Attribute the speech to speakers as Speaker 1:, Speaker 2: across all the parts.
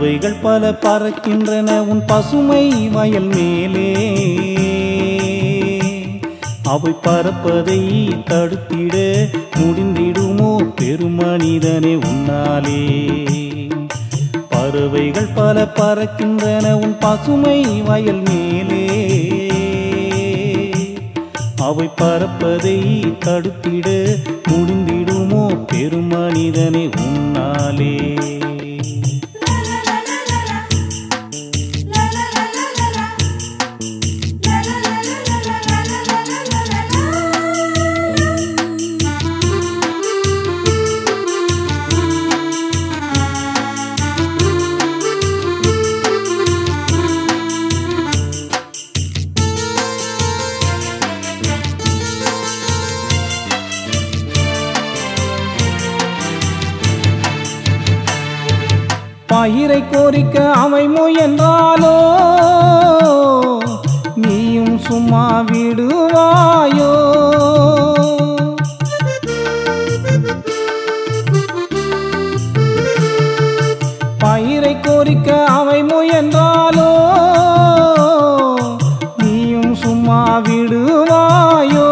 Speaker 1: பறவைகள் பல பறக்கின்றன உன் பசுமை வயல் மேலே. அவை பறப்பதை தடுத்திட முடிந்திடுமோ பெருமனிதனே உன்னாலே. பறவைகள் பல பறக்கின்றன உன் பசுமை வயல் மேலே. அவை பறப்பதை தடுத்திட முடிந்திடுமோ பெருமனிதனே உன்னாலே. பயிரை கோரிக்க அவை முயன்றாலோ நீயும் சும்மா விடுவாயோ. பயிரை கோரிக்க அவை முயன்றாலோ நீயும் சும்மா விடுவாயோ.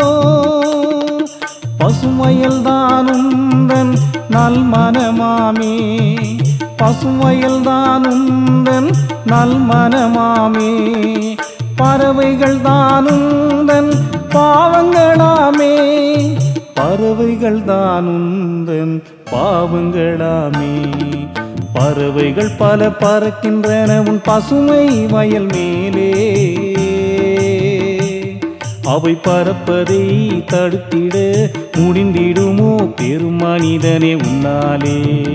Speaker 1: பசுமையல்தான் உந்தன் நல்மனமாமே. பசுமையல்தான் உந்தன் நல்மனமாமே. பறவைகள் தான் உந்தன் பாவங்களாமே. பறவைகள் தான் உந்தன் பாவங்களாமே. பறவைகள் பல பறக்கின்றன உன் பசுமை வயல் மேலே. அவை பறப்பதை தடுத்திட முடிந்திடுமோ பெருமனிதனே உன்னாலே.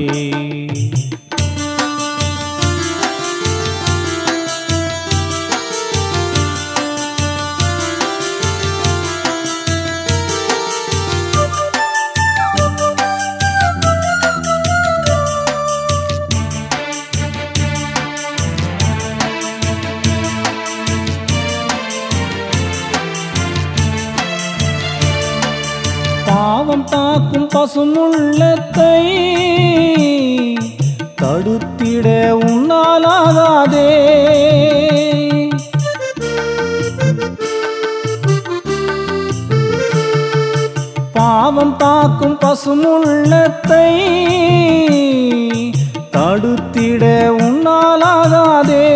Speaker 1: பாவம் தாக்கும் பசுமுள்ளத்தை தடுத்திட உன்னாலாகாதே. பாவம் தாக்கும் பசுமுள்ளத்தை தடுத்திட உன்னாலாகாதே.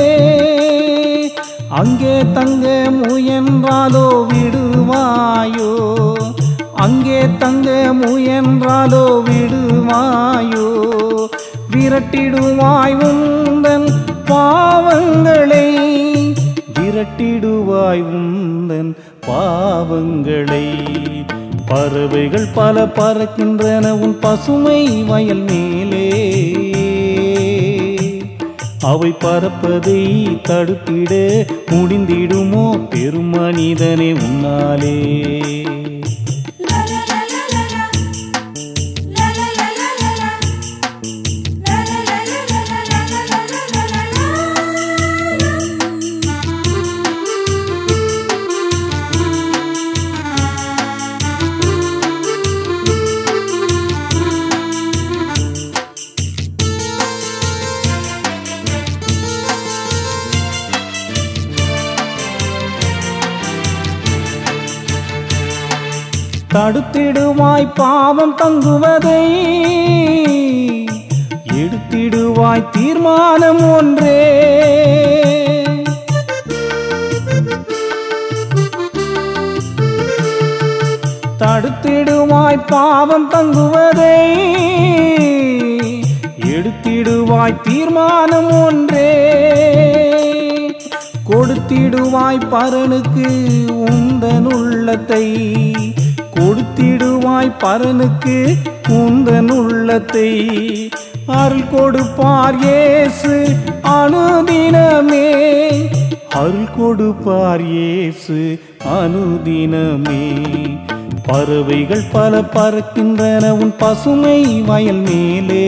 Speaker 1: அங்கே தங்க முயன்றாலோ விடுவாயோ. அங்கே தங்க முயன்றாலோ விடுவாயோ. விரட்டிடுவாய் உந்தன் பாவங்களை. விரட்டிடுவாய் உந்தன் பாவங்களை. பறவைகள் பல பறக்கின்றன உன் பசுமை வயல் மேலே. அவை பறப்பதை தடுத்திட முடிந்திடுமோ பெருமனிதனே உன்னாலே. தடுத்திடுவாய் பாவம் தங்குவதை. எடுத்திடுவாய் தீர்மானம் ஒன்றே. தடுத்திடுவாய் பாவம் தங்குவதை. எடுத்திடுவாய் தீர்மானம் ஒன்றே. கொடுத்திடுவாய் பரனுக்கு உந்தன் உள்ளத்தை. கொடுத்திடுவாய் பரனுக்கு உந்தன் உள்ளத்தை. அருள் கொடுப்பார் இயேசு அனுதினமே. அருள் கொடுப்பார் இயேசு அனுதினமே. பறவைகள் பல பறக்கின்றன உன் பசுமை வயல் மேலே.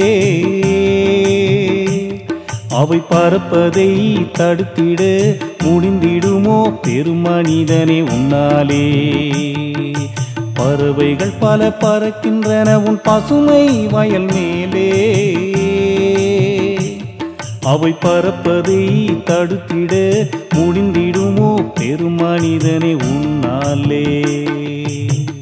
Speaker 1: அவை பறப்பதை தடுத்திட முடிந்திடுமோ பெருமனிதனே உன்னாலே. பறவைகள் பல பறக்கின்றன உன் பசுமை வயல் மேலே. அவை பறப்பதை தடுத்திட முடிந்திடுமோ பெருமனிதனே உன்னாலே.